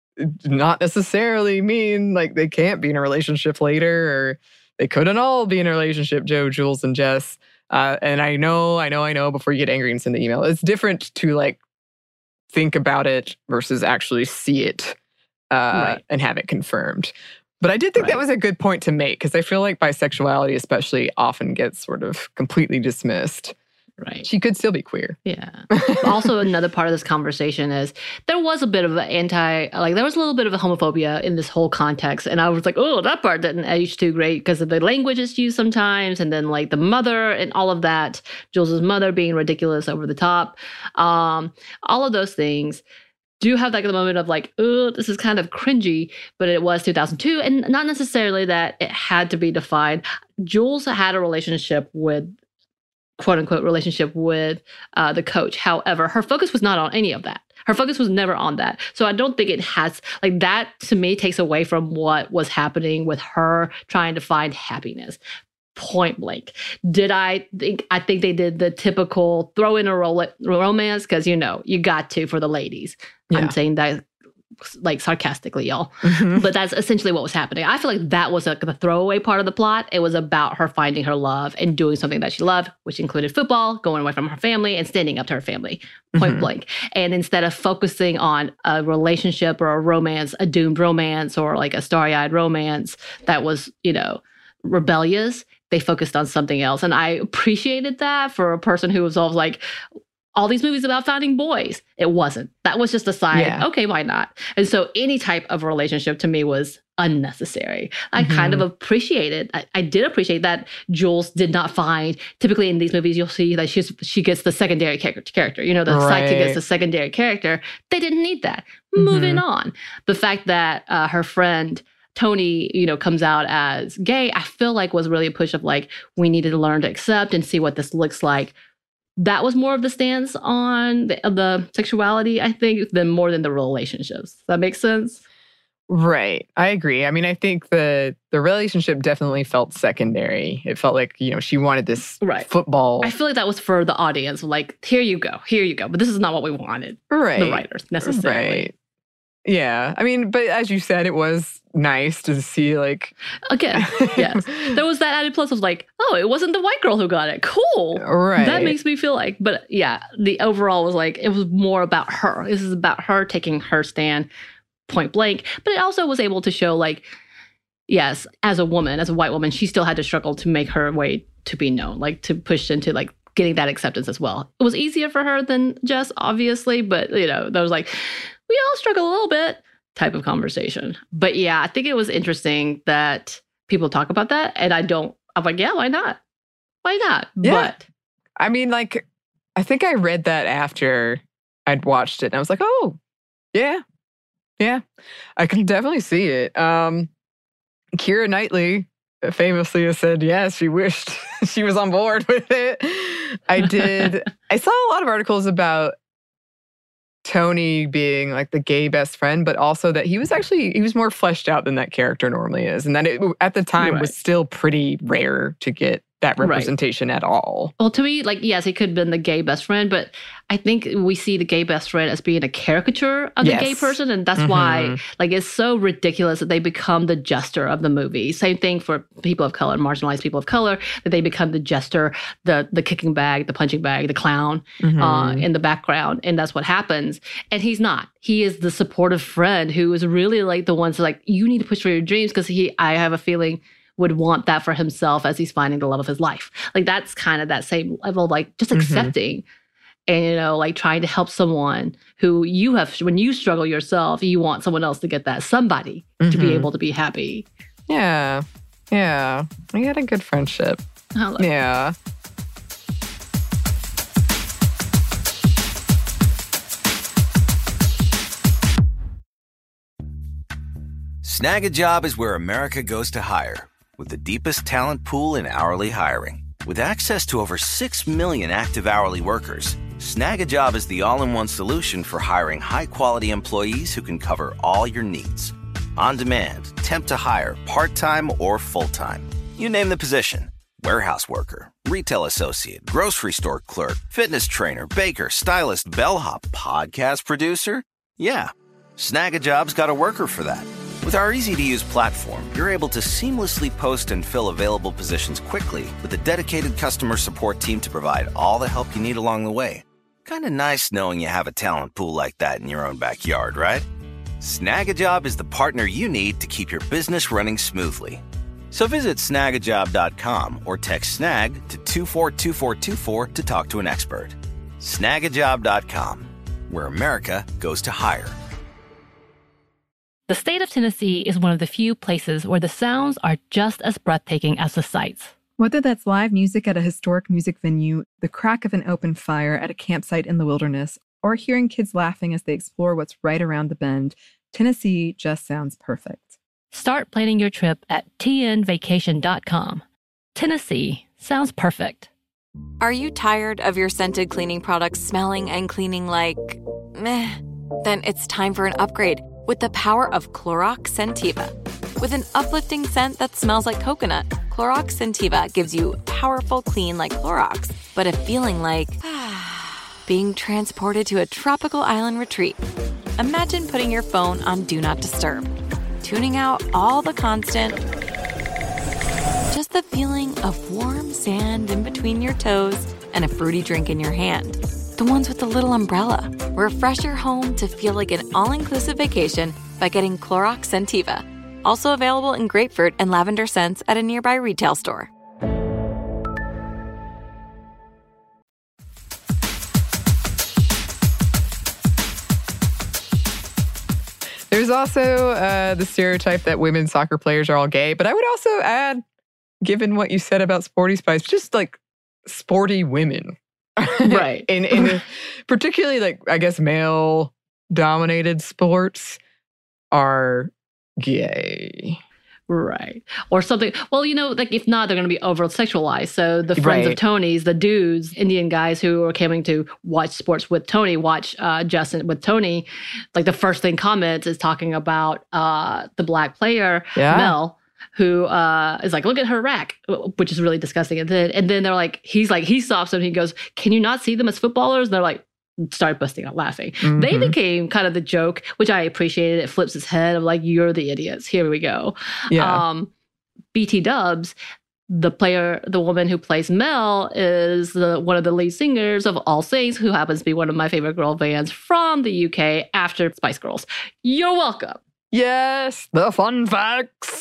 Not necessarily mean like they can't be in a relationship later or they couldn't all be in a relationship, Joe, Jules, and Jess. Uh, and I know, I know, I know, before you get angry and send the email, it's different to like think about it versus actually see it uh, right. and have it confirmed. But I did think right. that was a good point to make because I feel like bisexuality especially often gets sort of completely dismissed. Right. She could still be queer. Yeah. Also, another part of this conversation is there was a bit of an anti, like there was a little bit of a homophobia in this whole context. And I was like, oh, that part didn't age too great because of the language it's used sometimes. And then like the mother and all of that, Jules' mother being ridiculous over the top. Um, all of those things do have like the moment of like, oh, this is kind of cringy, but it was two thousand two. And not necessarily that it had to be defined. Jules had a relationship with quote unquote relationship with uh, the coach. However, her focus was not on any of that. Her focus was never on that. So I don't think it has, like that to me takes away from what was happening with her trying to find happiness. Point blank. Did I think, I think they did the typical throw in a ro- romance because, you know, you got to for the ladies. Yeah. I'm saying that like sarcastically, y'all. Mm-hmm. But that's essentially what was happening. I feel like that was like the throwaway part of the plot. It was about her finding her love and doing something that she loved, which included football, going away from her family, and standing up to her family, point mm-hmm. blank. And instead of focusing on a relationship or a romance, a doomed romance or like a starry-eyed romance that was, you know, rebellious, they focused on something else. And I appreciated that for a person who was always like, all these movies about finding boys. It wasn't. That was just a side. Yeah. Okay, why not? And so any type of relationship to me was unnecessary. I Mhm. kind of appreciated. I, I did appreciate that Jules did not find. Typically in these movies, you'll see that she's she gets the secondary character. Character, you know, the Right. sidekick gets the secondary character. They didn't need that. Moving on. The fact that uh, her friend Tony, you know, comes out as gay, I feel like was really a push of like we needed to learn to accept and see what this looks like. That was more of the stance on the, the sexuality, I think, than more than the relationships. Does that make sense? Right. I agree. I mean, I think the the relationship definitely felt secondary. It felt like, you know, she wanted this Right. football. I feel like that was for the audience. Like, here you go, here you go. But this is not what we wanted, right. the writers, necessarily. Right. Yeah. I mean, but as you said, it was nice to see, like... Again, yes. There was that added plus of like, oh, it wasn't the white girl who got it. Cool. Right. That makes me feel like, but yeah, the overall was like, it was more about her. This is about her taking her stand point blank. But it also was able to show like, yes, as a woman, as a white woman, she still had to struggle to make her way to be known, like to push into like getting that acceptance as well. It was easier for her than Jess, obviously, but you know, there was like, we all struggle a little bit type of conversation. But yeah, I think it was interesting that people talk about that. And I don't, I'm like, yeah, why not? Why not? Yeah. But I mean, like, I think I read that after I'd watched it. And I was like, oh, yeah. Yeah. I can definitely see it. Um, Keira Knightley famously has said, yes, she wished she was on board with it. I did. I saw a lot of articles about Tony being like the gay best friend, but also that he was actually, he was more fleshed out than that character normally is. And that it, at the time, Right. was still pretty rare to get that Right. representation at all. well, to me, like, yes, he could have been the gay best friend, but I think we see the gay best friend as being a caricature of the Yes. gay person. And that's Mhm. why, like, it's so ridiculous that they become the jester of the movie. Same thing for people of color, marginalized people of color, that they become the jester, the the kicking bag, the punching bag, the clown uh, Mhm. in the background. And that's what happens. And he's not. He is the supportive friend who is really like the one to like, you need to push for your dreams because he, I have a feeling, would want that for himself as he's finding the love of his life. Like that's kind of that same level, like just Mhm. accepting and, you know, like trying to help someone who you have, when you struggle yourself, you want someone else to get that, somebody to be Mhm. able to be happy. Yeah. Yeah. We had a good friendship. I love- Yeah. Snag a Job is where America goes to hire, with the deepest talent pool in hourly hiring. With access to over six million active hourly workers, Snag a Job is the all-in-one solution for hiring high-quality employees who can cover all your needs. On demand, temp to hire, part-time or full-time. You name the position. Warehouse worker, retail associate, grocery store clerk, fitness trainer, baker, stylist, bellhop, podcast producer. Yeah, Snag a Job's got a worker for that. With our easy-to-use platform, you're able to seamlessly post and fill available positions quickly with a dedicated customer support team to provide all the help you need along the way. Kind of nice knowing you have a talent pool like that in your own backyard, right? Snag a Job is the partner you need to keep your business running smoothly. So visit snag a job dot com or text snag to two four two four two four to talk to an expert. snag a job dot com, where America goes to hire. The state of Tennessee is one of the few places where the sounds are just as breathtaking as the sights. Whether that's live music at a historic music venue, the crack of an open fire at a campsite in the wilderness, or hearing kids laughing as they explore what's right around the bend, Tennessee just sounds perfect. Start planning your trip at t n vacation dot com. Tennessee sounds perfect. Are you tired of your scented cleaning products smelling and cleaning like meh? Then it's time for an upgrade with the power of Clorox Scentiva. With an uplifting scent that smells like coconut, Clorox Scentiva gives you powerful clean like Clorox, but a feeling like being transported to a tropical island retreat. Imagine putting your phone on Do Not Disturb, tuning out all the constant, just the feeling of warm sand in between your toes and a fruity drink in your hand. The ones with the little umbrella. Refresh your home to feel like an all-inclusive vacation by getting Clorox Scentiva. Also available in grapefruit and lavender scents at a nearby retail store. There's also uh, the stereotype that women's soccer players are all gay. But I would also add, given what you said about Sporty Spice, just like sporty women. Right. in, in particularly like, I guess, male-dominated sports are gay. Right. Or something. Well, you know, like if not, they're going to be over sexualized. So the friends Right. of Tony's, the dudes, Indian guys who are coming to watch sports with Tony, watch uh, Justin with Tony, like the first thing comments is talking about uh, the black player, Yeah. Mel, who uh, is like, look at her rack, which is really disgusting. And then, and then they're like, he's like, he stops and he goes, can you not see them as footballers? And they're like, start busting out laughing. Mhm. They became kind of the joke, which I appreciated. It flips his head of like, you're the idiots. Here we go. Yeah. Um, B T Dubs, the player, the woman who plays Mel, is the, one of the lead singers of All Saints, who happens to be one of my favorite girl bands from the U K after Spice Girls. You're welcome. Yes, the fun facts.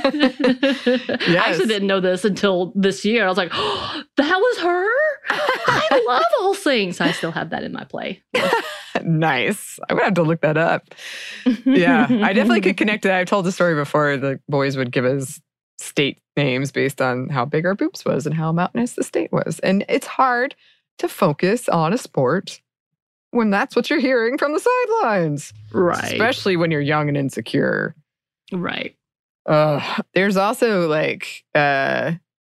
I actually didn't know this until this year. I was like, oh, that was her? I love All Saints. I still have that in my play. Nice. I'm going to have to look that up. Yeah, I definitely could connect to that. I've told the story before. The boys would give us state names based on how big our boobs was and how mountainous the state was. And it's hard to focus on a sport when that's what you're hearing from the sidelines. Right. Especially when you're young and insecure. Right. Uh, there's also like uh,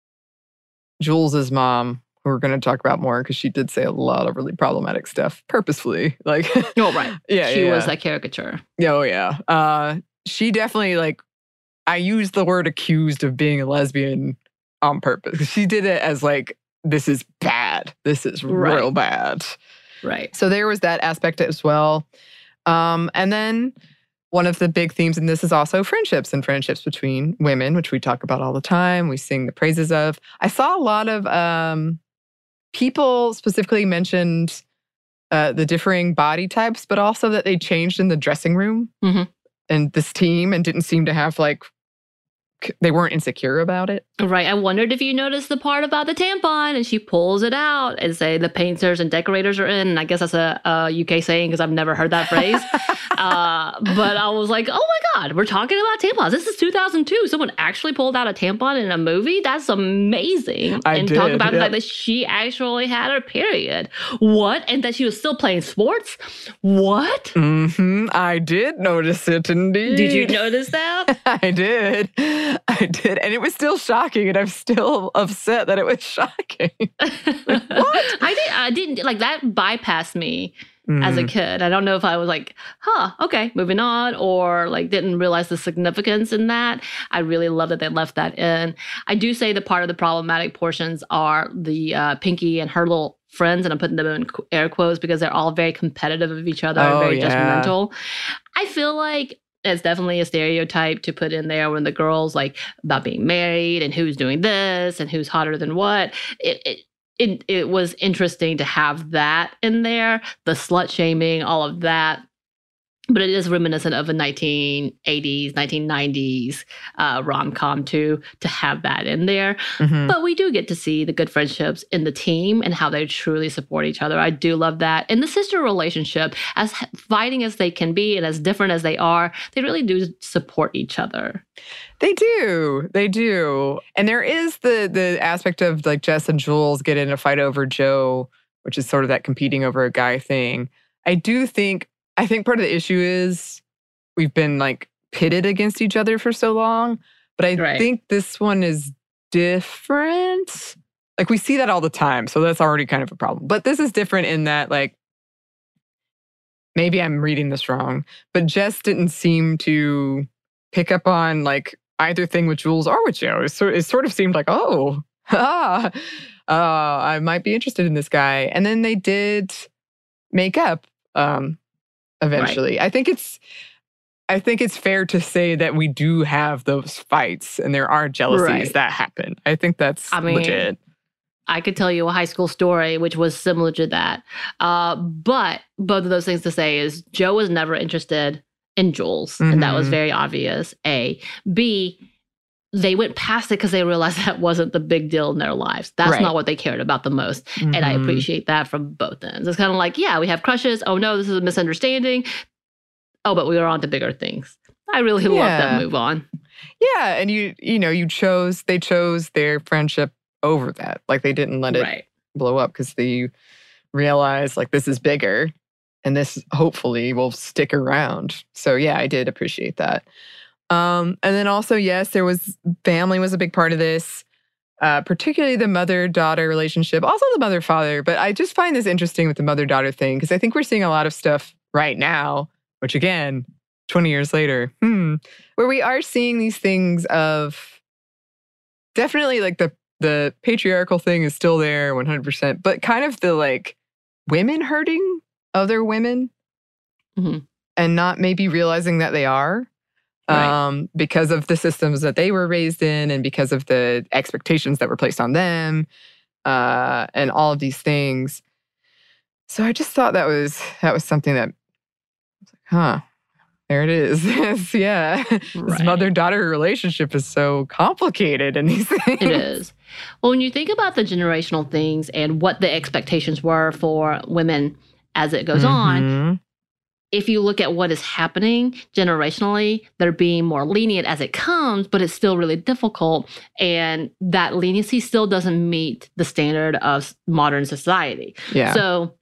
Jules's mom, who we're going to talk about more because she did say a lot of really problematic stuff purposefully. Like, Oh, right. yeah, She yeah. was that caricature. Oh, yeah. Uh, she definitely, like, I used the word accused of being a lesbian on purpose. She did it as, like, this is bad. This is Right. real bad. Right. So there was that aspect as well. Um, and then one of the big themes in this is also friendships and friendships between women, which we talk about all the time. We sing the praises of. I saw a lot of um, people specifically mentioned uh, the differing body types, but also that they changed in the dressing room Mhm. and this team and didn't seem to have like, c- they weren't insecure about it. Right. I wondered if you noticed the part about the tampon, and she pulls it out and say the painters and decorators are in. And I guess that's a, a U K saying because I've never heard that phrase. uh, but I was like, oh my God, we're talking about tampons. This is two thousand two. Someone actually pulled out a tampon in a movie. That's amazing. I and did, talk about the yeah. fact that she actually had her period. What? And that she was still playing sports? What? Mm-hmm. I did notice it indeed. Did you notice that? I did. I did. And it was still shocking. And I'm still upset that it was shocking. what? I did. I didn't like that. Bypassed me as a Mm. kid. I don't know if I was like, huh, okay, moving on, or like didn't realize the significance in that. I really love that they left that in. I do say that part of the problematic portions are the uh, Pinky and her little friends, and I'm putting them in qu- air quotes because they're all very competitive of each other and Oh, very yeah. judgmental. I feel like it's definitely a stereotype to put in there when the girls like about being married and who's doing this and who's hotter than what. It, it it it was interesting to have that in there, the slut shaming, all of that. But it is reminiscent of a nineteen eighties, nineteen nineties uh, rom-com too, to have that in there. Mhm. But we do get to see the good friendships in the team and how they truly support each other. I do love that. And the sister relationship, as h- fighting as they can be and as different as they are, they really do support each other. They do. They do. And there is the the aspect of like Jess and Jules get in a fight over Joe, which is sort of that competing over a guy thing. I do think, I think part of the issue is we've been like pitted against each other for so long. But I Right. think this one is different. Like we see that all the time. So that's already kind of a problem. But this is different in that like, maybe I'm reading this wrong, but Jess didn't seem to pick up on like either thing with Jules or with Joe. It sort, it sort of seemed like, oh, ah, uh, I might be interested in this guy. And then they did make up um, eventually. I think it's, I think it's fair to say that we do have those fights and there are jealousies Right. that happen. I think that's I mean, legit. I could tell you a high school story which was similar to that. Uh, but both of those things to say is Joe was never interested in Jules, and that was Mhm. very obvious, A. B, they went past it because they realized that wasn't the big deal in their lives. That's Right. not what they cared about the most. And I Mhm. appreciate that from both ends. It's kind of like, yeah, we have crushes. Oh no, this is a misunderstanding. oh, but we were on to bigger things. I really love Yeah. that move on. Yeah, and you you know, you chose they chose their friendship over that. Like they didn't let it Right. blow up because they realized like this is bigger and this hopefully will stick around. So yeah, I did appreciate that. Um, and then also, yes, there was family was a big part of this, uh, particularly the mother-daughter relationship, also the mother-father. But I just find this interesting with the mother-daughter thing because I think we're seeing a lot of stuff right now, which again, twenty years later, hmm, where we are seeing these things of definitely like the the patriarchal thing is still there one hundred percent, but kind of the like women hurting other women Mhm. and not maybe realizing that they are Right. um, because of the systems that they were raised in and because of the expectations that were placed on them uh, and all of these things. So I just thought that was that was something that, huh, there it is. Yes, yeah. This Right. mother-daughter relationship is so complicated in these things. It is. Well, when you think about the generational things and what the expectations were for women as it goes on, Mhm. if you look at what is happening generationally, they're being more lenient as it comes, but it's still really difficult. And that leniency still doesn't meet the standard of modern society. Yeah. So,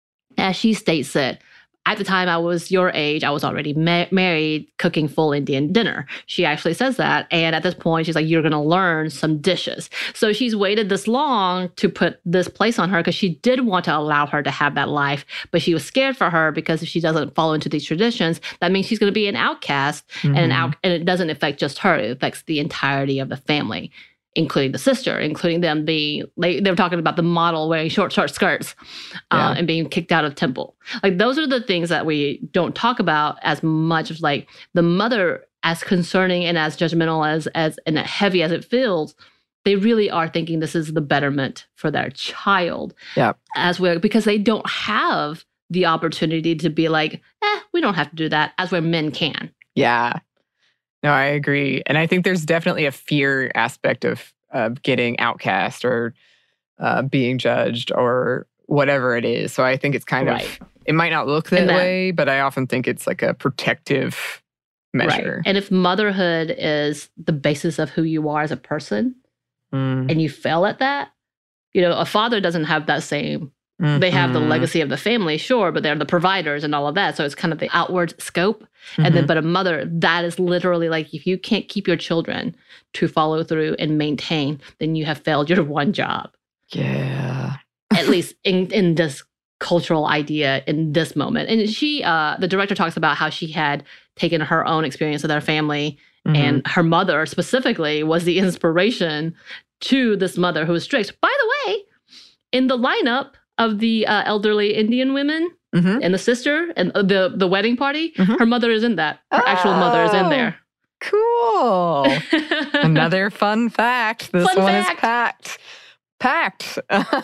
as she states it, at the time I was your age, I was already ma- married, cooking full Indian dinner. She actually says that. And at this point, she's like, you're going to learn some dishes. So she's waited this long to put this place on her because she did want to allow her to have that life. But she was scared for her because if she doesn't follow into these traditions, that means she's going to be an outcast. And an Mhm. out- and it doesn't affect just her, it affects the entirety of the family, including the sister, including them being, they, they were talking about the model wearing short, short skirts uh, Yeah. and being kicked out of temple. Like those are the things that we don't talk about as much as like the mother, as concerning and as judgmental as, as and heavy as it feels, they really are thinking this is the betterment for their child. Yeah. As we're, because they don't have the opportunity to be like, eh, we don't have to do that, as where men can. Yeah. No, I agree. And I think there's definitely a fear aspect of uh, getting outcast or uh, being judged or whatever it is. So I think it's kind Right. of, it might not look that, And that- way, but I often think it's like a protective measure. Right. And if motherhood is the basis of who you are as a person Mm, and you fail at that, you know, a father doesn't have that same, they have the mhm, legacy of the family, sure, but they're the providers and all of that. So it's kind of the outward scope. And then, mhm. but a mother, that is literally like, if you can't keep your children to follow through and maintain, then you have failed your one job, Yeah. at least in, in this cultural idea in this moment. And she, uh, the director talks about how she had taken her own experience of their family, Mhm. and her mother specifically was the inspiration to this mother who was strict. By the way, in the lineup of the uh, elderly Indian women Mhm. and the sister and uh, the the wedding party, Mhm. her mother is in that. Her actual mother is in Oh. there. Cool. Another fun fact. This Fun one fact. is packed. Packed.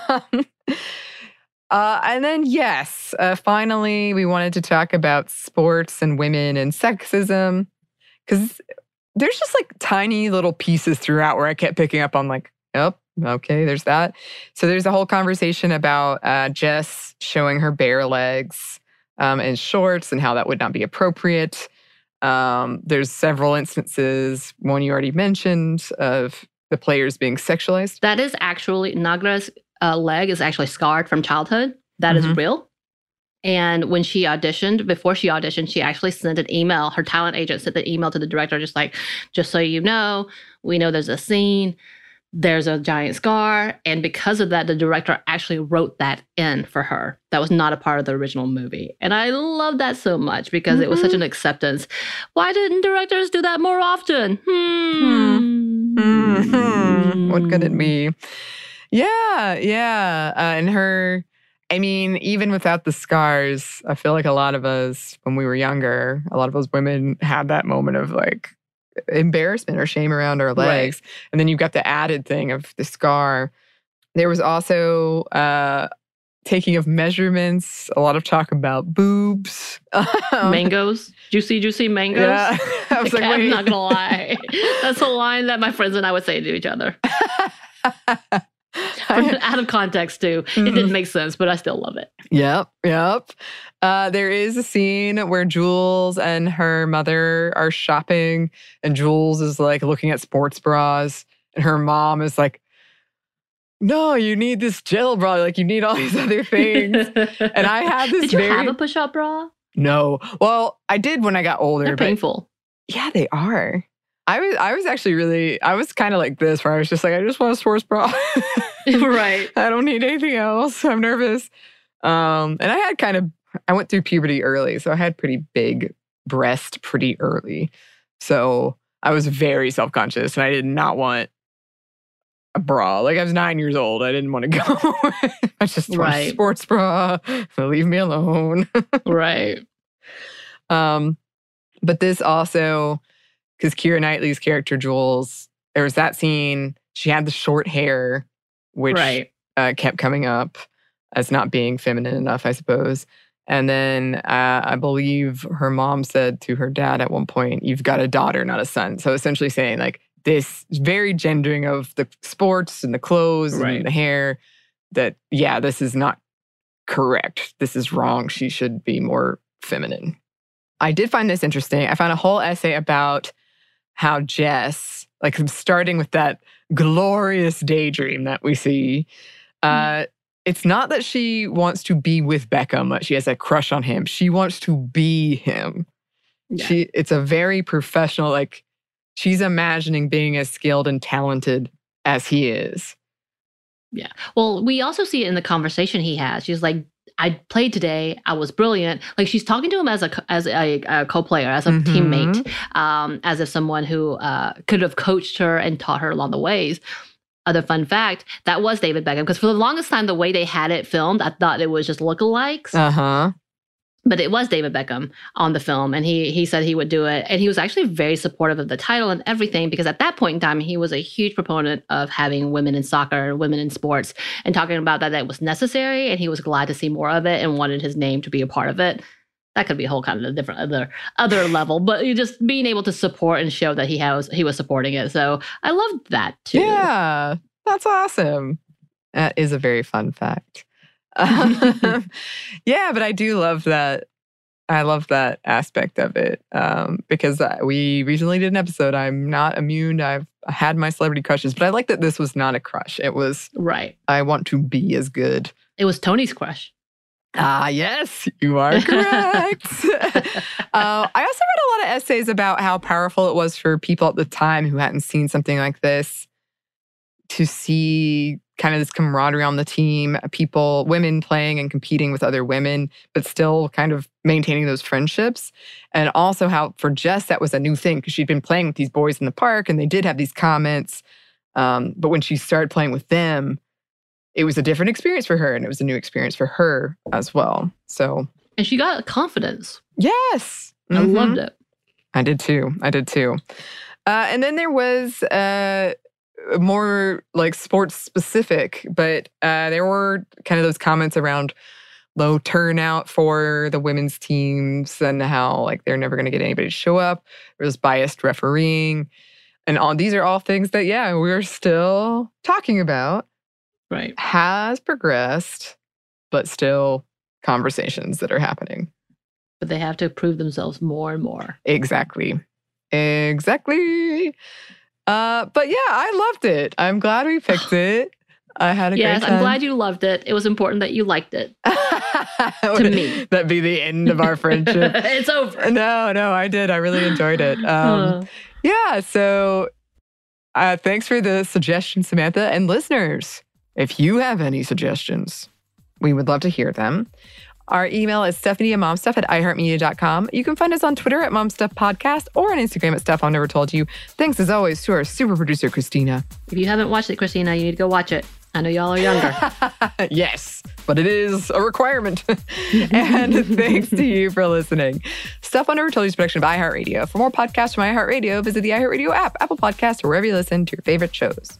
uh, and then, yes, uh, finally, we wanted to talk about sports and women and sexism. Because there's just like tiny little pieces throughout where I kept picking up on, like, oh, okay, there's that. So there's a whole conversation about uh, Jess showing her bare legs um, in shorts and how that would not be appropriate. Um, there's several instances, one you already mentioned, of the players being sexualized. That is actually, Nagra's uh, leg is actually scarred from childhood. That is Mhm. real. And when she auditioned, before she auditioned, she actually sent an email. Her talent agent sent an email to the director, just like, just so you know, we know there's a scene, there's a giant scar. And because of that, the director actually wrote that in for her. That was not a part of the original movie. And I love that so much because it was such an acceptance. Why didn't directors do that more often? Hmm. Mhm. What could it be? Yeah, yeah. Uh, and her, I mean, even without the scars, I feel like a lot of us, when we were younger, a lot of those women had that moment of like embarrassment or shame around our Right. legs. And then you've got the added thing of the scar. There was also uh, taking of measurements, a lot of talk about boobs. Mangoes, juicy, juicy mangoes. Yeah. I was like, I'm wait. not gonna lie. That's a line that my friends and I would say to each other. I out of context too. It didn't make sense, but I still love it. Yep, yep. Uh, there is a scene where Jules and her mother are shopping, and Jules is like looking at sports bras, and her mom is like, no, you need this gel bra. Like, you need all these other things. And I had this Did you very... have a push-up bra? No. Well, I did when I got older. They're but painful. Yeah, they are. I was I was actually really, I was kind of like this, where I was just like, I just want a sports bra. Right. I don't need anything else. I'm nervous. Um, and I had kind of, I went through puberty early, so I had pretty big breast pretty early. So I was very self-conscious, and I did not want a bra. Like, I was nine years old. I didn't want to go. I just want Right. a sports bra. Leave me alone. Right. Um, but this also, because Keira Knightley's character, Jules, there was that scene. She had the short hair, which Right. uh, kept coming up as not being feminine enough, I suppose. And then uh, I believe her mom said to her dad at one point, you've got a daughter, not a son. So essentially saying, like, this very gendering of the sports and the clothes Right. and the hair, that, yeah, this is not correct. This is wrong. She should be more feminine. I did find this interesting. I found a whole essay about how Jess, like, starting with that glorious daydream that we see, uh, it's not that she wants to be with Beckham, that she has a crush on him. She wants to be him. Yeah. She, it's a very professional, like, she's imagining being as skilled and talented as he is. Yeah. Well, we also see it in the conversation he has. She's like, I played today. I was brilliant. Like, she's talking to him as a co- as a, a co-player, as a Mhm. teammate, um, as if someone who uh, could have coached her and taught her along the ways. Other fun fact, that was David Beckham, because for the longest time, the way they had it filmed, I thought it was just lookalikes. Uh-huh. But it was David Beckham on the film, and he he said he would do it. And he was actually very supportive of the title and everything, because at that point in time, he was a huge proponent of having women in soccer, women in sports, and talking about that that was necessary, and he was glad to see more of it and wanted his name to be a part of it. That could be a whole kind of a different other other level, but you just being able to support and show that he has he was supporting it. So I loved that too. Yeah, that's awesome. That is a very fun fact. Um, yeah, but I do love that. I love that aspect of it, um, because uh, we recently did an episode. I'm not immune. I've had my celebrity crushes, but I like that this was not a crush. It was, Right. I want to be as good. It was Tony's crush. Ah, yes, you are correct. uh, I also read a lot of essays about how powerful it was for people at the time who hadn't seen something like this to see kind of this camaraderie on the team, people, women playing and competing with other women, but still kind of maintaining those friendships. And also how for Jess, that was a new thing, because she'd been playing with these boys in the park and they did have these comments. Um, but when she started playing with them, it was a different experience for her, and it was a new experience for her as well. So, And she got confidence. yes. I Mhm. loved it. I did too. I did too. Uh, and then there was uh, more like sports specific, but uh, there were kind of those comments around low turnout for the women's teams and how like they're never going to get anybody to show up. There was biased refereeing. And all these are all things that, yeah, we're still talking about. Right. Has progressed, but still conversations that are happening. But they have to prove themselves more and more. Exactly. Exactly. Uh, but yeah, I loved it. I'm glad we picked it. I had a Yes, great time. I'm glad you loved it. It was important that you liked it. to me. That'd be the end of our friendship. It's over. No, no, I did. I really enjoyed it. Um, Uh, yeah, so uh, thanks for the suggestion, Samantha. And listeners, if you have any suggestions, we would love to hear them. Our email is stephanie at momstuff at iheartmedia dot com. You can find us on Twitter at momstuffpodcast or on Instagram at Stuff I've Never Told You. Thanks as always to our super producer, Christina. if you haven't watched it, Christina, you need to go watch it. I know y'all are younger. Yes, but it is a requirement. And thanks to you for listening. Stuff I Never Told You is a production of iHeartRadio. For more podcasts from iHeartRadio, visit the iHeartRadio app, Apple Podcasts, or wherever you listen to your favorite shows.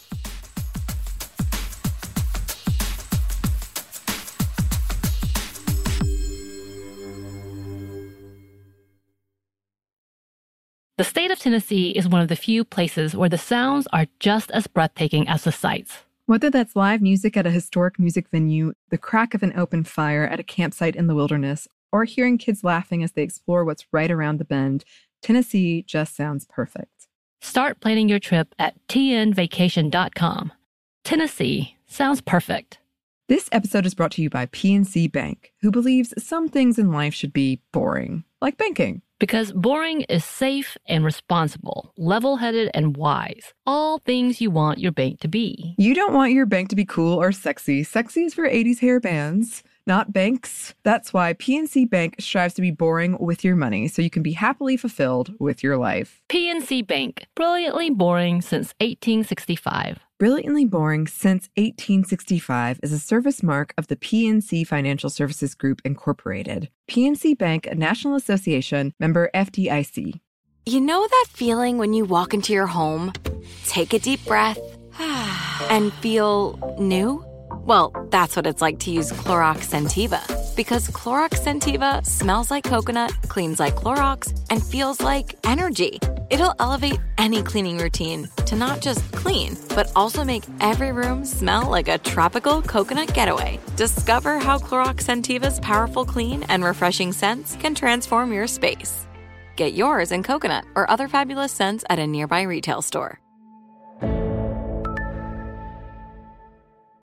The state of Tennessee is one of the few places where the sounds are just as breathtaking as the sights. Whether that's live music at a historic music venue, the crack of an open fire at a campsite in the wilderness, or hearing kids laughing as they explore what's right around the bend, Tennessee just sounds perfect. Start planning your trip at t n vacation dot com. Tennessee sounds perfect. This episode is brought to you by P N C Bank, who believes some things in life should be boring, like banking. Because boring is safe and responsible, level-headed and wise. All things you want your bank to be. You don't want your bank to be cool or sexy. Sexy is for eighties hair bands, not banks. That's why P N C Bank strives to be boring with your money so you can be happily fulfilled with your life. P N C Bank, brilliantly boring since eighteen sixty-five. Brilliantly Boring Since eighteen sixty-five is a service mark of the P N C Financial Services Group, Incorporated. P N C Bank, a National Association, member F D I C. You know that feeling when you walk into your home, take a deep breath, and feel new? Well, that's what it's like to use Clorox Scentiva. Because Clorox Scentiva smells like coconut, cleans like Clorox, and feels like energy. It'll elevate any cleaning routine to not just clean, but also make every room smell like a tropical coconut getaway. Discover how Clorox Scentiva's powerful clean and refreshing scents can transform your space. Get yours in coconut or other fabulous scents at a nearby retail store.